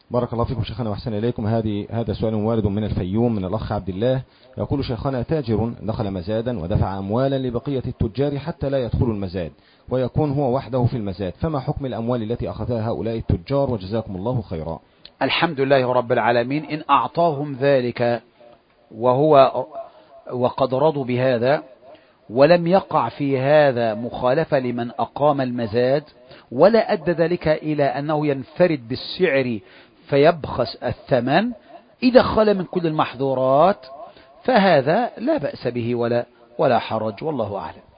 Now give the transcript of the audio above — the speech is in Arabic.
بارك الله فيكم شيخنا وأحسن إليكم. هذا سؤال وارد من الفيوم من الأخ عبد الله، يقول: شيخنا، تاجر دخل مزادا ودفع أموالا لبقية التجار حتى لا يدخلوا المزاد ويكون هو وحده في المزاد، فما حكم الأموال التي أخذها هؤلاء التجار؟ وجزاكم الله خيرا. الحمد لله رب العالمين، إن أعطاهم ذلك وقد رضوا بهذا، ولم يقع في هذا مخالفة لمن أقام المزاد، ولا أدى ذلك إلى أنه ينفرد بالسعر فيبخس الثمن، إذا خلا من كل المحظورات فهذا لا بأس به ولا حرج، والله أعلم.